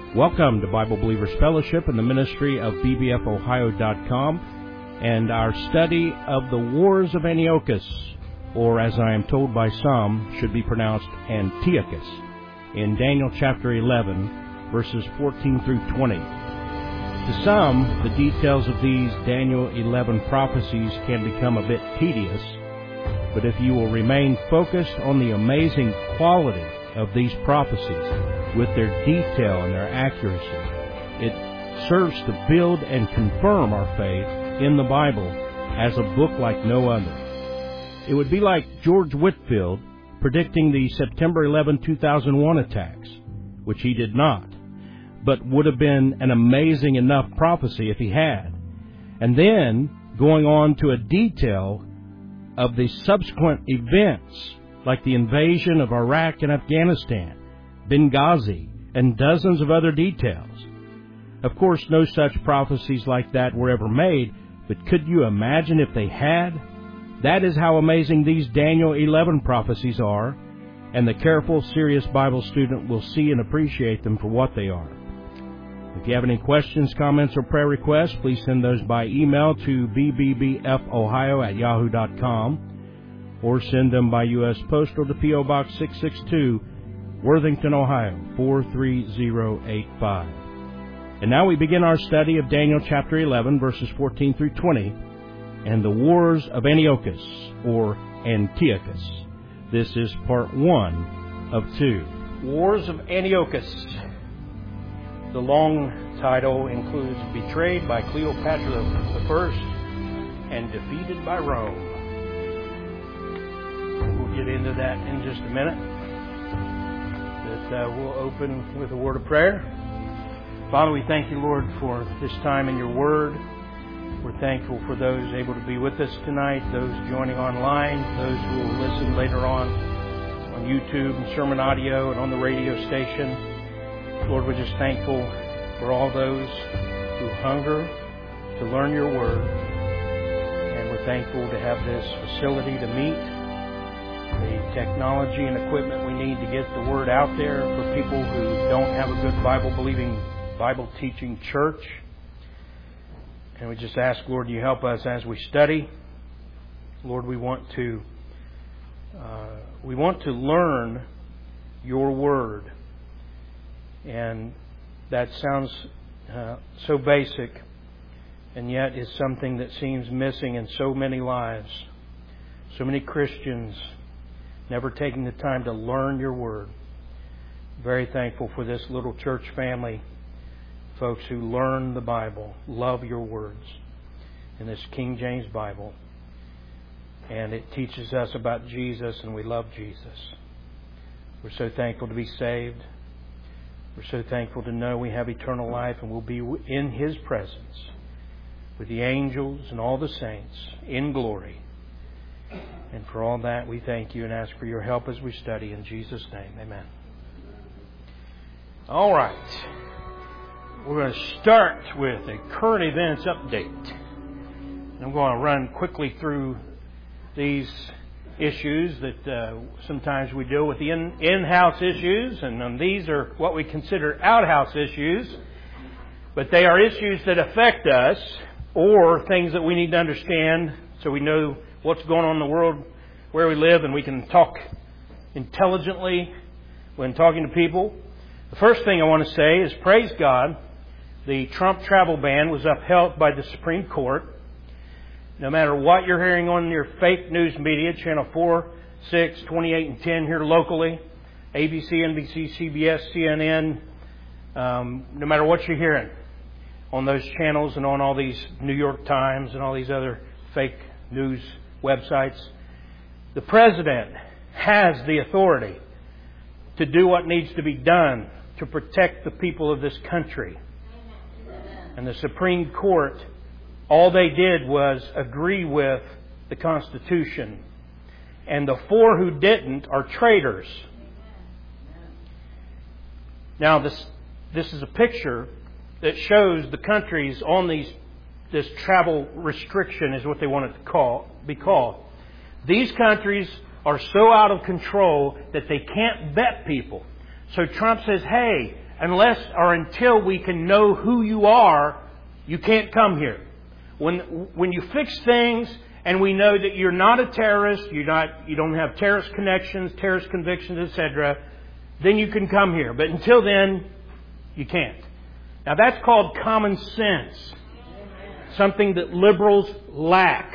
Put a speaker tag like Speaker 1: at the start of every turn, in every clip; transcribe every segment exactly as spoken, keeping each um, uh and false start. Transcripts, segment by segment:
Speaker 1: Welcome to Bible Believers Fellowship and the ministry of B B F Ohio dot com and our study of the Wars of Antiochus, or as I am told by some, should be pronounced Antiochus, in Daniel chapter eleven, verses fourteen through twenty. To some, the details of these Daniel eleven prophecies can become a bit tedious, but if you will remain focused on the amazing quality of these prophecies, with their detail and their accuracy, it serves to build and confirm our faith in the Bible as a book like no other. It would be like George Whitefield predicting the September eleventh, two thousand one attacks, which he did not, but would have been an amazing enough prophecy if he had. And then going on to a detail of the subsequent events, like the invasion of Iraq and Afghanistan, Benghazi, and dozens of other details. Of course, no such prophecies like that were ever made, but could you imagine if they had? That is how amazing these Daniel eleven prophecies are, and the careful, serious Bible student will see and appreciate them for what they are. If you have any questions, comments, or prayer requests, please send those by email to b b b f ohio at yahoo dot com or send them by U S Postal to P O Box six sixty-two, Worthington, Ohio, four three zero eight five. And now we begin our study of Daniel chapter eleven, verses fourteen through twenty, and the Wars of Antiochus, or Antiochus. This is part one of two. Wars of Antiochus. The long title includes Betrayed by Cleopatra the First and Defeated by Rome. We'll get into that in just a minute. But uh, we'll open with a word of prayer. Father, we thank you, Lord, for this time in your word. We're thankful for those able to be with us tonight, those joining online, those who will listen later on on YouTube and sermon audio and on the radio station. Lord, we're just thankful for all those who hunger to learn your word. And we're thankful to have this facility to meet, the technology and equipment we need to get the word out there for people who don't have a good Bible-believing, Bible-teaching church. And we just ask, Lord, you help us as we study. Lord, we want to uh, we want to learn your word. And that sounds uh, so basic, and yet is something that seems missing in so many lives. So many Christians never taking the time to learn your word. Very thankful for this little church family, folks who learn the Bible, love your words in this King James Bible. And it teaches us about Jesus, and we love Jesus. We're so thankful to be saved. We're so thankful to know we have eternal life and we'll be in His presence with the angels and all the saints in glory. And for all that, we thank you and ask for your help as we study. In Jesus' name, amen. All right. We're going to start with a current events update. And I'm going to run quickly through these issues that uh, sometimes we deal with the in, in-house issues, and um, these are what we consider out-house issues, but they are issues that affect us or things that we need to understand so we know what's going on in the world where we live, and we can talk intelligently when talking to people. The first thing I want to say is, praise God, the Trump travel ban was upheld by the Supreme Court. No matter what you're hearing on your fake news media, Channel four, six, twenty-eight, and ten here locally, A B C, N B C, C B S, C N N, um, no matter what you're hearing on those channels and on all these New York Times and all these other fake news websites, the President has the authority to do what needs to be done to protect the people of this country. And the Supreme Court, all they did was agree with the Constitution. And the four who didn't are traitors. Now, this this is a picture that shows the countries on these this travel restriction is what they want it to call be called. These countries are so out of control that they can't vet people. So Trump says, hey, unless or until we can know who you are, you can't come here. When when you fix things and we know that you're not a terrorist, you're not, you don't have terrorist connections, terrorist convictions, et cetera, then you can come here. But until then, you can't. Now that's called common sense. Something that liberals lack.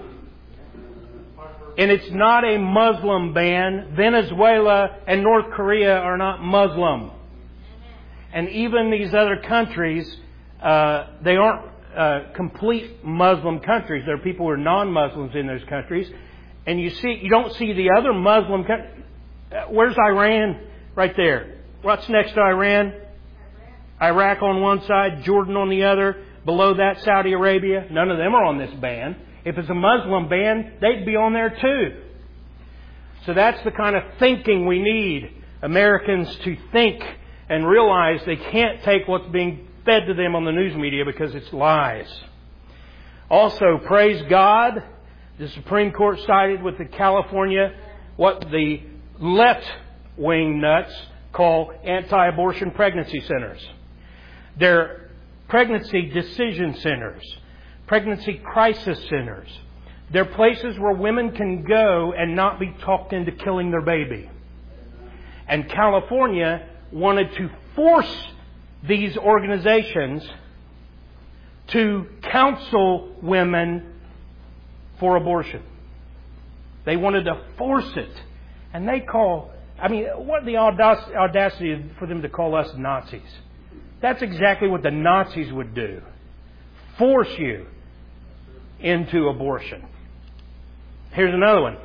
Speaker 1: And it's not a Muslim ban. Venezuela and North Korea are not Muslim. And even these other countries, uh, they aren't uh, complete Muslim countries. There are people who are non-Muslims in those countries. And you see, you don't see the other Muslim countries. Uh, where's Iran? Right there. What's next to Iran? Iraq on one side, Jordan on the other. Below that, Saudi Arabia. None of them are on this ban. If it's a Muslim ban, they'd be on there too. So that's the kind of thinking we need Americans to think and realize they can't take what's being fed to them on the news media because it's lies. Also, praise God, the Supreme Court sided with the California, what the left-wing nuts call anti-abortion pregnancy centers. They're pregnancy decision centers, pregnancy crisis centers. They're places where women can go and not be talked into killing their baby. And California wanted to force these organizations to counsel women for abortion. They wanted to force it. And they call, I mean, what the audacity for them to call us Nazis? That's exactly what the Nazis would do. Force you into abortion. Here's another one.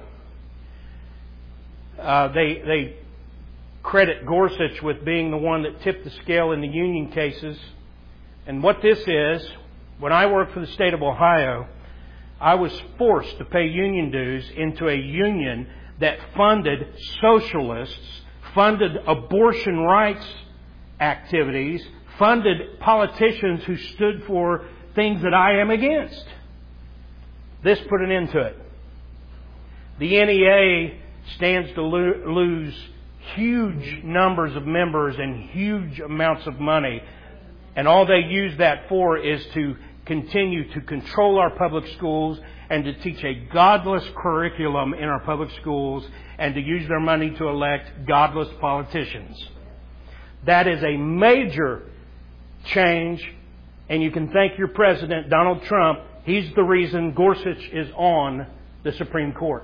Speaker 1: Uh, they they credit Gorsuch with being the one that tipped the scale in the union cases. And what this is, when I worked for the state of Ohio, I was forced to pay union dues into a union that funded socialists, funded abortion rights activities, funded politicians who stood for things that I am against. This put an end to it. The N E A stands to lo- lose huge numbers of members and huge amounts of money. And all they use that for is to continue to control our public schools and to teach a godless curriculum in our public schools and to use their money to elect godless politicians. That is a major change, and you can thank your president, Donald Trump. He's the reason Gorsuch is on the Supreme Court.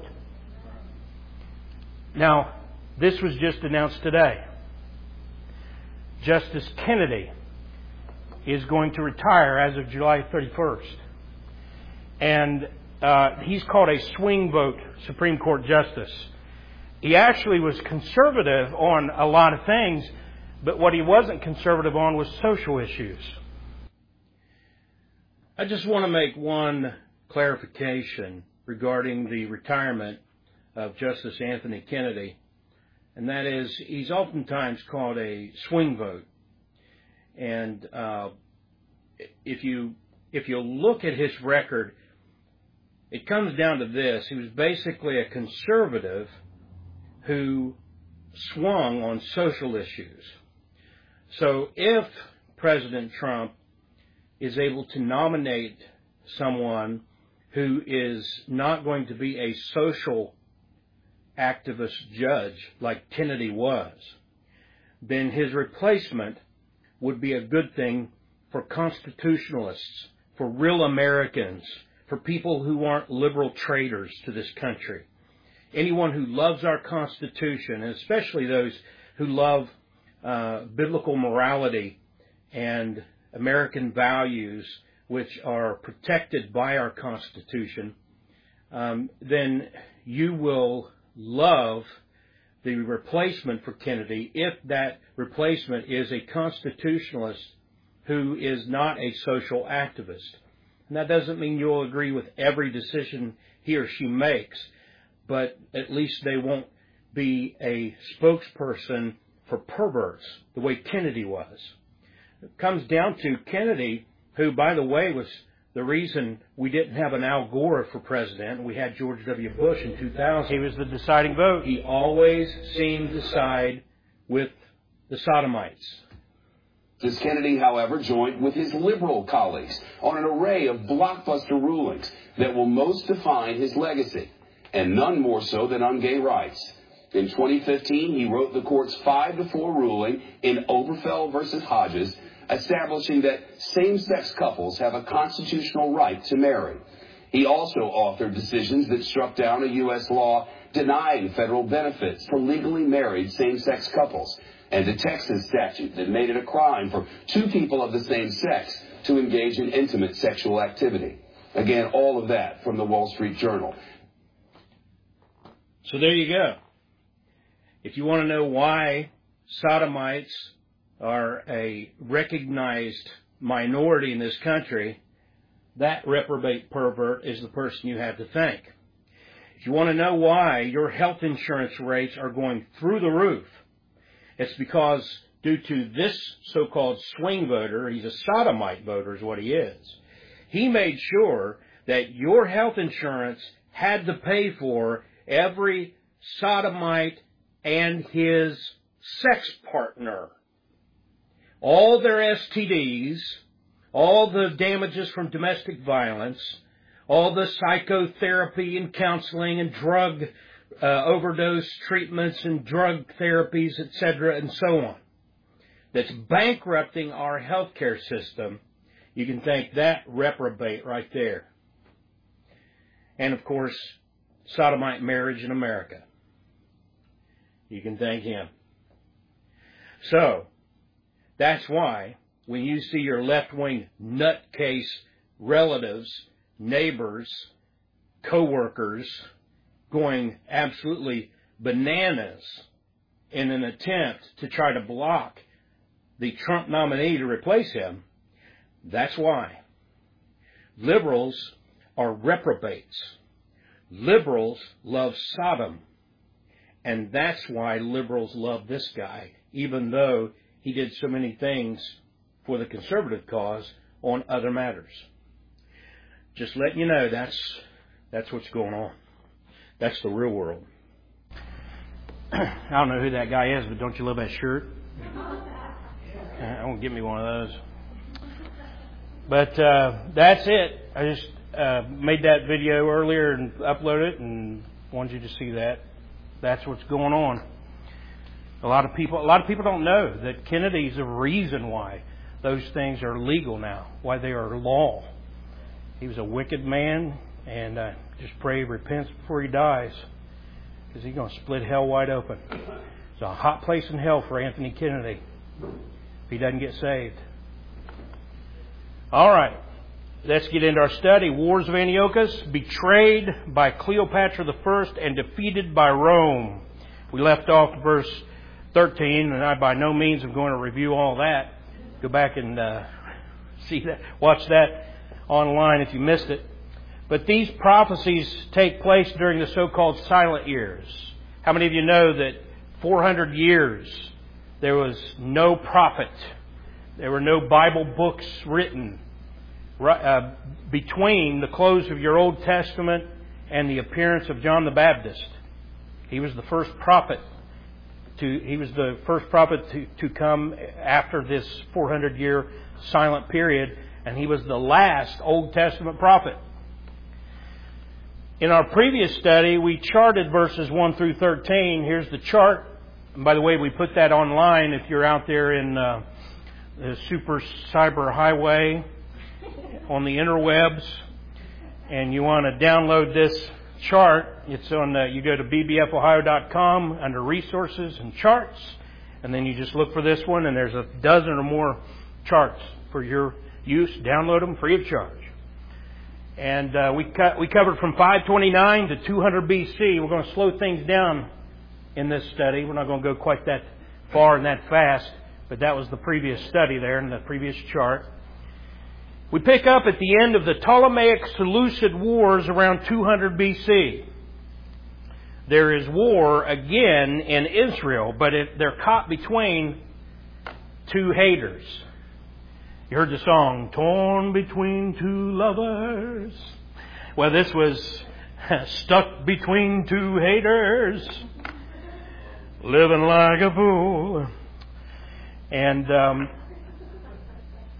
Speaker 1: Now, this was just announced today. Justice Kennedy is going to retire as of July thirty-first. And uh, he's called a swing vote Supreme Court justice. He actually was conservative on a lot of things, but what he wasn't conservative on was social issues. I just want to make one clarification regarding the retirement of Justice Anthony Kennedy, and that is he's oftentimes called a swing vote. And uh, if you if you look at his record, it comes down to this. He was basically a conservative who swung on social issues. So if President Trump is able to nominate someone who is not going to be a social activist judge like Kennedy was, then his replacement would be a good thing for constitutionalists, for real Americans, for people who aren't liberal traitors to this country. Anyone who loves our Constitution, and especially those who love uh, biblical morality and American values which are protected by our Constitution, um, then you will love the replacement for Kennedy if that replacement is a constitutionalist who is not a social activist. And that doesn't mean you'll agree with every decision he or she makes, but at least they won't be a spokesperson for perverts the way Kennedy was. It comes down to Kennedy, who, by the way, was the reason we didn't have an Al Gore for president. We had George W. Bush in two thousand.
Speaker 2: He was the deciding vote.
Speaker 1: He always seemed to side with the Sodomites.
Speaker 2: Justice Kennedy, however, joined with his liberal colleagues on an array of blockbuster rulings that will most define his legacy, and none more so than on gay rights. In twenty fifteen, he wrote the court's five to four ruling in Obergefell versus Hodges, establishing that same-sex couples have a constitutional right to marry. He also authored decisions that struck down a U S law denying federal benefits for legally married same-sex couples, and a Texas statute that made it a crime for two people of the same sex to engage in intimate sexual activity. Again, all of that from the Wall Street Journal.
Speaker 1: So there you go. If you want to know why sodomites are a recognized minority in this country, that reprobate pervert is the person you have to thank. If you want to know why your health insurance rates are going through the roof, it's because due to this so-called swing voter, he's a sodomite voter is what he is, he made sure that your health insurance had to pay for every sodomite and his sex partner. All their S T Ds, all the damages from domestic violence, all the psychotherapy and counseling and drug uh, overdose treatments and drug therapies, et cetera, and so on, that's bankrupting our healthcare system. You can thank that reprobate right there. And, of course, sodomite marriage in America. You can thank him. So, that's why when you see your left-wing nutcase relatives, neighbors, co-workers going absolutely bananas in an attempt to try to block the Trump nominee to replace him, that's why. Liberals are reprobates. Liberals love Sodom. And that's why liberals love this guy, even though he did so many things for the conservative cause on other matters. Just letting you know, that's that's what's going on. That's the real world. I don't know who that guy is, but don't you love that shirt? I won't get me one of those. But uh, that's it. I just uh, made that video earlier and uploaded it, and wanted you to see that. That's what's going on. A lot of people, a lot of people don't know that Kennedy's the reason why those things are legal now, why they are law. He was a wicked man, and uh, just pray he repents before he dies, because he's going to split hell wide open. It's a hot place in hell for Anthony Kennedy if he doesn't get saved. All right, let's get into our study. Wars of Antiochus, betrayed by Cleopatra the First and defeated by Rome. We left off verse thirteen, and I by no means am going to review all that. Go back and uh, see that, watch that online if you missed it. But these prophecies take place during the so-called silent years. How many of you know that four hundred years there was no prophet? There were no Bible books written uh, between the close of your Old Testament and the appearance of John the Baptist. He was the first prophet. To, he was the first prophet to, to come after this four hundred year silent period, and he was the last Old Testament prophet. In our previous study, we charted verses one through thirteen. Here's the chart. And by the way, we put that online if you're out there in uh, the super cyber highway on the interwebs and you want to download this chart. It's on the, you go to b b f ohio dot com under resources and charts, and then you just look for this one, and there's a dozen or more charts for your use. Download them free of charge. And uh, we cut, we covered from five twenty-nine to two hundred B C. We're going to slow things down in this study. We're not going to go quite that far and that fast, but that was the previous study there in the previous chart. We pick up at the end of the Ptolemaic Seleucid Wars around two hundred B C. There is war again in Israel, but it, they're caught between two haters. You heard the song, "Torn Between Two Lovers." Well, this was stuck between two haters, living like a fool. And um,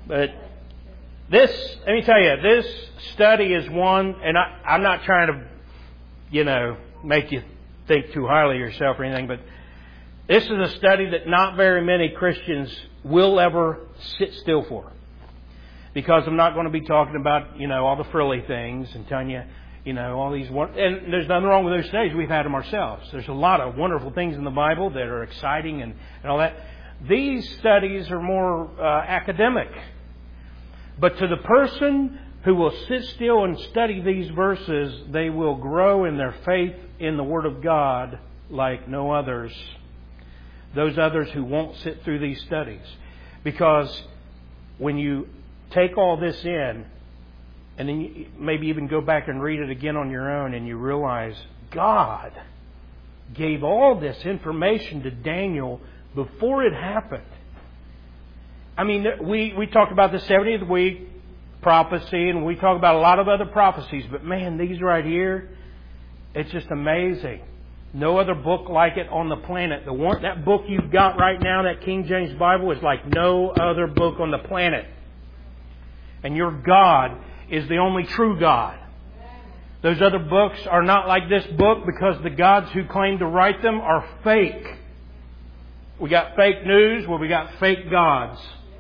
Speaker 1: But this, let me tell you, this study is one, and I, I'm not trying to, you know, make you think too highly of yourself or anything, but this is a study that not very many Christians will ever sit still for. Because I'm not going to be talking about, you know, all the frilly things and telling you, you know, all these... And there's nothing wrong with those studies. We've had them ourselves. There's a lot of wonderful things in the Bible that are exciting and, and all that. These studies are more uh, academic. But to the person who will sit still and study these verses, they will grow in their faith in the Word of God like no others. Those others who won't sit through these studies. Because when you take all this in, and then you maybe even go back and read it again on your own, and you realize God gave all this information to Daniel before it happened. I mean, we, we talked about the seventieth week prophecy, and we talk about a lot of other prophecies, but man, these right here, it's just amazing. No other book like it on the planet. The one, that book you've got right now, that King James Bible, is like no other book on the planet. And your God is the only true God. Those other books are not like this book because the gods who claim to write them are fake. We got fake news where we got fake gods.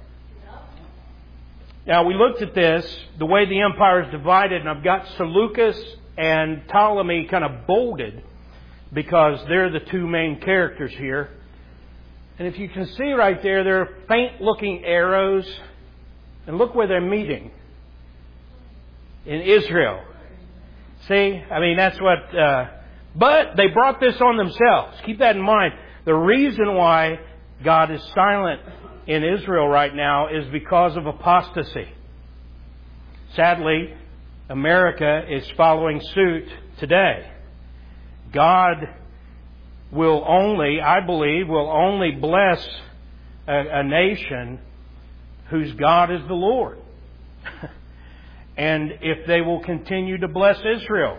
Speaker 1: Now, we looked at this, the way the empire is divided, and I've got Seleucus and Ptolemy kind of bolded because they're the two main characters here. And if you can see right there, there are faint-looking arrows. And look where they're meeting. In Israel. See? I mean, that's what... Uh, but they brought this on themselves. Keep that in mind. The reason why God is silent in Israel right now is because of apostasy. Sadly, America is following suit today. God will only, I believe, will only bless a, a nation whose God is the Lord. And if they will continue to bless Israel.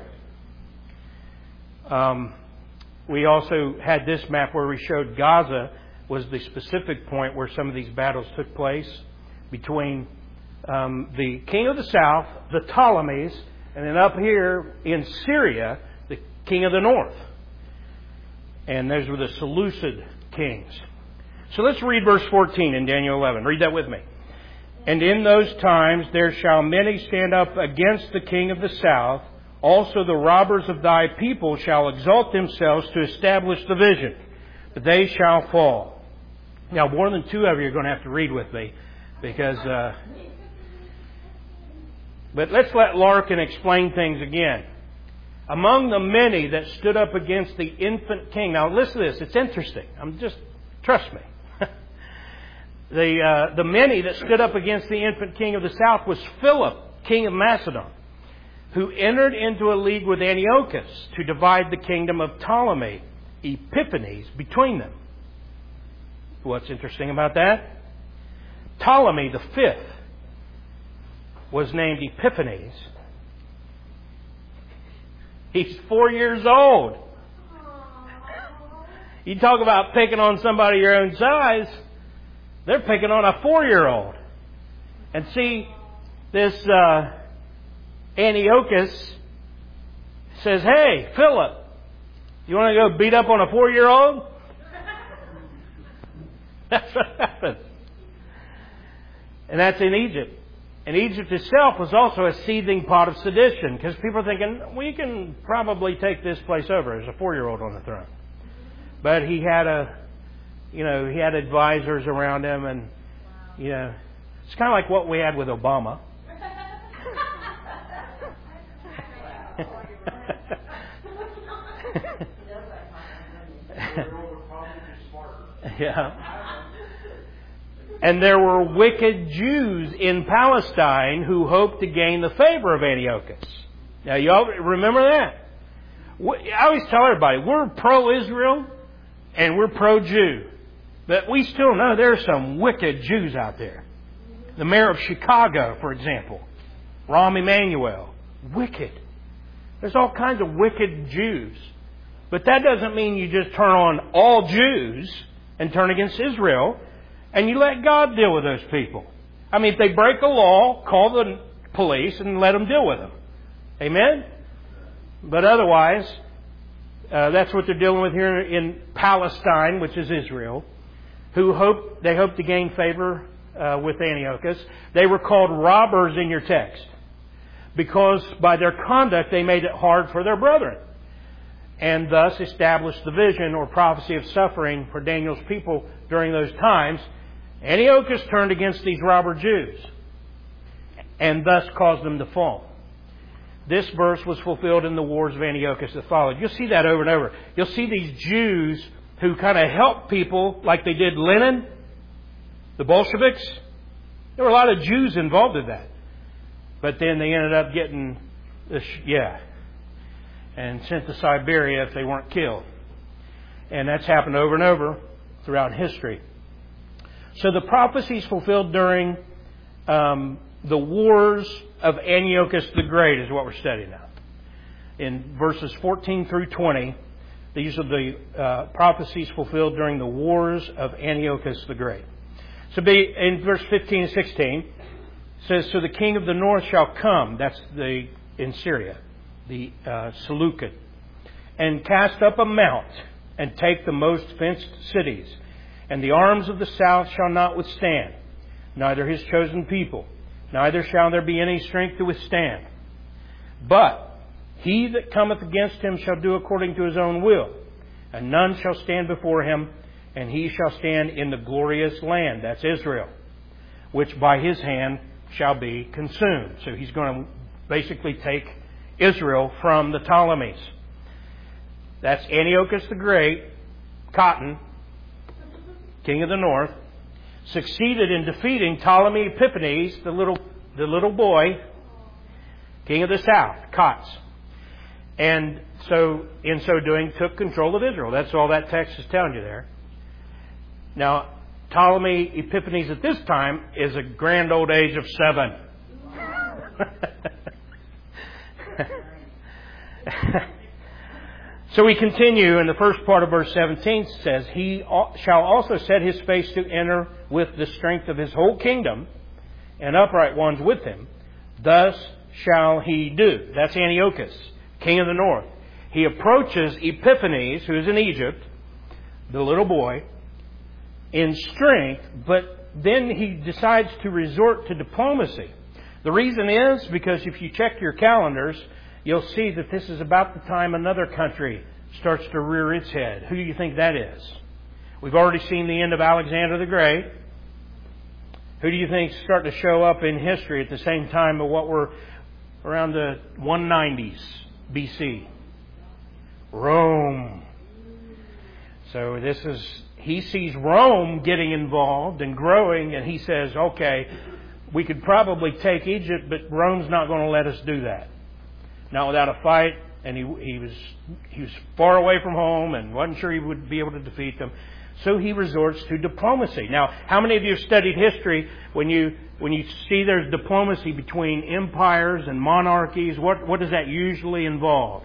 Speaker 1: Um, we also had this map where we showed Gaza was the specific point where some of these battles took place between um, the king of the south, the Ptolemies, and then up here in Syria, the king of the north. And those were the Seleucid kings. So let's read verse fourteen in Daniel eleven. Read that with me. And in those times there shall many stand up against the king of the south. Also the robbers of thy people shall exalt themselves to establish the vision. But they shall fall. Now, more than two of you are going to have to read with me. Because... Uh, but let's let Larkin explain things again. Among the many that stood up against the infant king. Now listen to this. It's interesting. I'm just... Trust me. The, uh, the many that stood up against the infant king of the south was Philip, king of Macedon, who entered into a league with Antiochus to divide the kingdom of Ptolemy, Epiphanes, between them. What's interesting about that? Ptolemy the fifth was named Epiphanes. He's four years old. You talk about picking on somebody your own size. They're picking on a four-year-old. And see, this uh, Antiochus says, hey, Philip, you want to go beat up on a four-year-old? That's what happened. And that's in Egypt. And Egypt itself was also a seething pot of sedition because people are thinking, we can probably take this place over. There's a four-year-old on the throne. But he had a... You know, he had advisors around him, and, you know, it's kind of like what we had with Obama. Yeah. And there were wicked Jews in Palestine who hoped to gain the favor of Antiochus. Now, you all remember that? I always tell everybody, we're pro-Israel and we're pro-Jew. But we still know there are some wicked Jews out there. The mayor of Chicago, for example, Rahm Emanuel, wicked. There's all kinds of wicked Jews. But that doesn't mean you just turn on all Jews and turn against Israel and you let God deal with those people. I mean, if they break a law, call the police and let them deal with them. Amen? But otherwise, uh, that's what they're dealing with here in Palestine, which is Israel, who hope they hope to gain favor uh, with Antiochus. They were called robbers in your text because by their conduct they made it hard for their brethren, and thus established the vision or prophecy of suffering for Daniel's people during those times. Antiochus turned against these robber Jews and thus caused them to fall. This verse was fulfilled in the wars of Antiochus that followed. You'll see that over and over. You'll see these Jews who kind of helped people like they did Lenin, the Bolsheviks. There were a lot of Jews involved in that. But then they ended up getting, this, yeah, and sent to Siberia if they weren't killed. And that's happened over and over throughout history. So the prophecies fulfilled during um, the wars of Antiochus the Great is what we're studying now. In verses fourteen through twenty, these are the uh, prophecies fulfilled during the wars of Antiochus the Great. So be, in verse fifteen and sixteen, it says, "So the king of the north shall come," that's the in Syria, the uh, Seleucid, "and cast up a mount, and take the most fenced cities. And the arms of the south shall not withstand, neither his chosen people, neither shall there be any strength to withstand. But he that cometh against him shall do according to his own will, and none shall stand before him, and he shall stand in the glorious land," that's Israel, "which by his hand shall be consumed." So he's going to basically take Israel from the Ptolemies. That's Antiochus the Great, Cotton, king of the north, succeeded in defeating Ptolemy Epiphanes, the little the little boy, king of the south, Cots. And so, in so doing, took control of Israel. That's all that text is telling you there. Now, Ptolemy Epiphanes at this time is a grand old age of seven. So we continue in the first part of verse seventeen. Says, "He shall also set his face to enter with the strength of his whole kingdom, and upright ones with him. Thus shall he do." That's Antiochus, king of the north. He approaches Epiphanes, who is in Egypt, the little boy, in strength, but then he decides to resort to diplomacy. The reason is because if you check your calendars, you'll see that this is about the time another country starts to rear its head. Who do you think that is? We've already seen the end of Alexander the Great. Who do you think is starting to show up in history at the same time of what we're around the one nineties B C? Rome. So this is, he sees Rome getting involved and growing, and he says, okay, we could probably take Egypt, but Rome's not going to let us do that. Not without a fight, and he he was he was far away from home and wasn't sure he would be able to defeat them. So he resorts to diplomacy. Now, how many of you have studied history? When you when you see there's diplomacy between empires and monarchies, what what does that usually involve?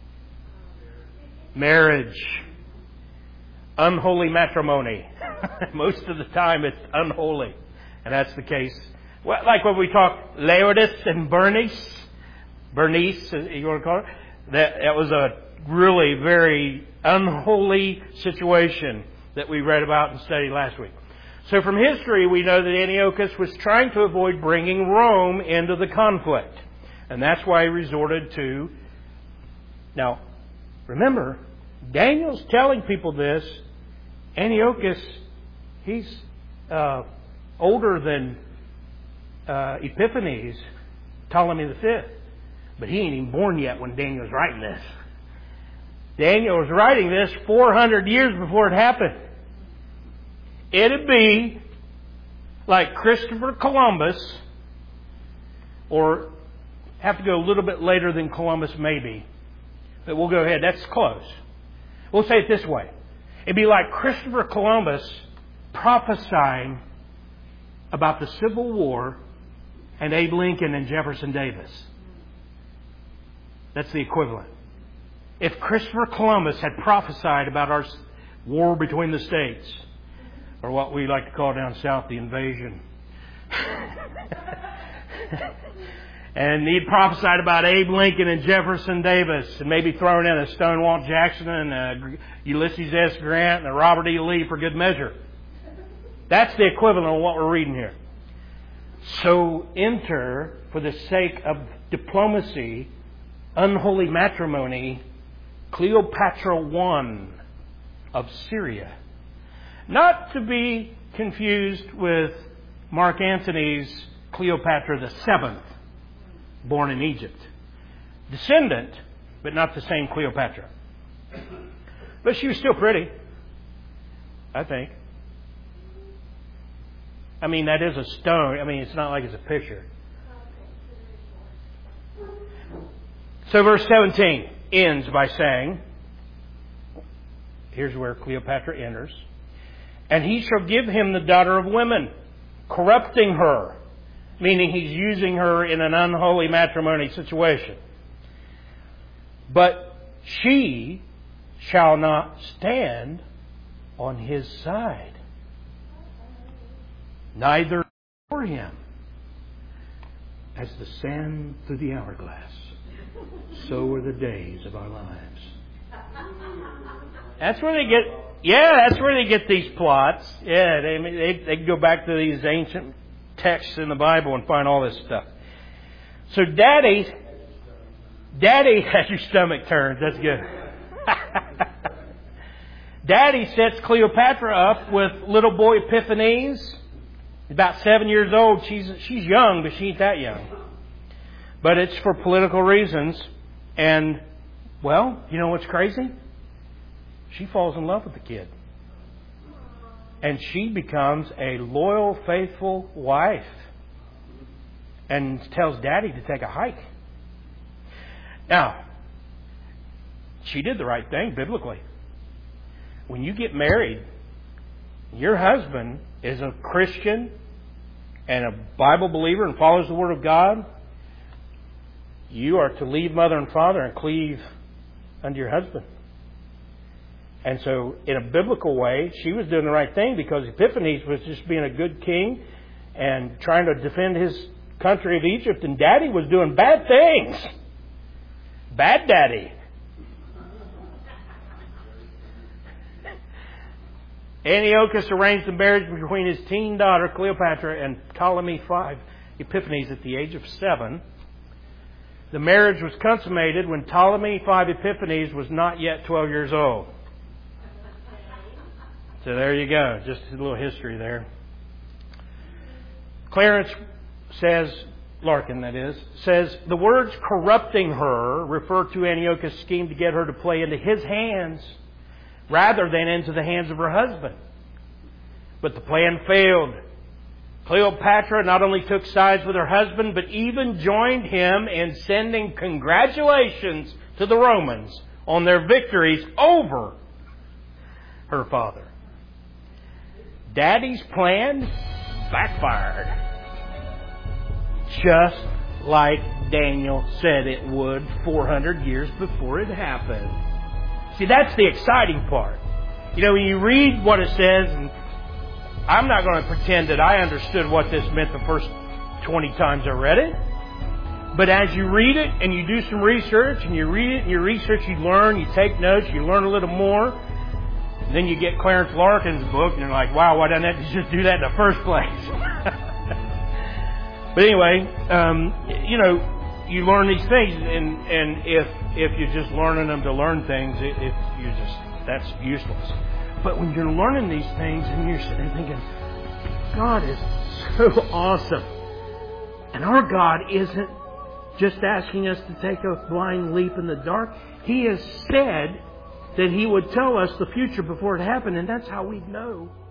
Speaker 1: Marriage. Unholy matrimony. Most of the time it's unholy. And that's the case. Well, like when we talk Laodice and Bernice. Bernice, you want to call it? That, that was a really very unholy situation that we read about and studied last week. So from history, we know that Antiochus was trying to avoid bringing Rome into the conflict. And that's why he resorted to... Now, remember, Daniel's telling people this. Antiochus, he's uh, older than uh, Epiphanes, Ptolemy the Fifth. But he ain't even born yet when Daniel's writing this. Daniel was writing this four hundred years before it happened. It'd be like Christopher Columbus, or have to go a little bit later than Columbus maybe. But we'll go ahead. That's close. We'll say it this way. It'd be like Christopher Columbus prophesying about the Civil War and Abe Lincoln and Jefferson Davis. That's the equivalent. If Christopher Columbus had prophesied about our war between the states, or what we like to call down south the invasion, And he prophesied about Abe Lincoln and Jefferson Davis, and maybe throwing in a Stonewall Jackson and a Ulysses S. Grant and a Robert E. Lee for good measure. That's the equivalent of what we're reading here. So enter, for the sake of diplomacy, unholy matrimony, Cleopatra the First of Syria. Not to be confused with Mark Antony's Cleopatra the Seventh, born in Egypt. Descendant, but not the same Cleopatra. But she was still pretty, I think. I mean, that is a stone. I mean, it's not like it's a picture. So verse seventeen ends by saying, here's where Cleopatra enters. And he shall give him the daughter of women, corrupting her. Meaning he's using her in an unholy matrimony situation. But she shall not stand on his side. Neither for him. As the sand through the hourglass, so are the days of our lives. That's where they get, yeah, that's where they get these plots. Yeah, they, they, they go back to these ancient texts in the Bible and find all this stuff. So Daddy, Daddy has your stomach turned. That's good. Daddy sets Cleopatra up with little boy Epiphanes. About seven years old. She's she's young, but she ain't that young. But it's for political reasons. And, well, you know what's crazy? She falls in love with the kid. And she becomes a loyal, faithful wife. And tells Daddy to take a hike. Now, she did the right thing biblically. When you get married, your husband is a Christian and a Bible believer and follows the Word of God, you are to leave mother and father and cleave unto your husband. And so, in a biblical way, she was doing the right thing because Epiphanes was just being a good king and trying to defend his country of Egypt, and Daddy was doing bad things. Bad Daddy. Antiochus arranged the marriage between his teen daughter Cleopatra and Ptolemy the Fifth Epiphanes at the age of seven. The marriage was consummated when Ptolemy the Fifth Epiphanes was not yet twelve years old. So there you go. Just a little history there. Clarence says, Larkin that is, says the words corrupting her refer to Antiochus' scheme to get her to play into his hands rather than into the hands of her husband. But the plan failed. Cleopatra not only took sides with her husband, but even joined him in sending congratulations to the Romans on their victories over her father. Daddy's plan backfired. Just like Daniel said it would four hundred years before it happened. See, that's the exciting part. You know, when you read what it says, and I'm not going to pretend that I understood what this meant the first twenty times I read it. But as you read it and you do some research and you read it and you research, you learn, you take notes, you learn a little more. Then you get Clarence Larkin's book and you're like, wow, why didn't I just do that in the first place? But anyway, um, you know, you learn these things, and, and if if you're just learning them to learn things, it, it you just that's useless. But when you're learning these things and you're sitting thinking, God is so awesome, and our God isn't just asking us to take a blind leap in the dark. He has said that He would tell us the future before it happened, and that's how we know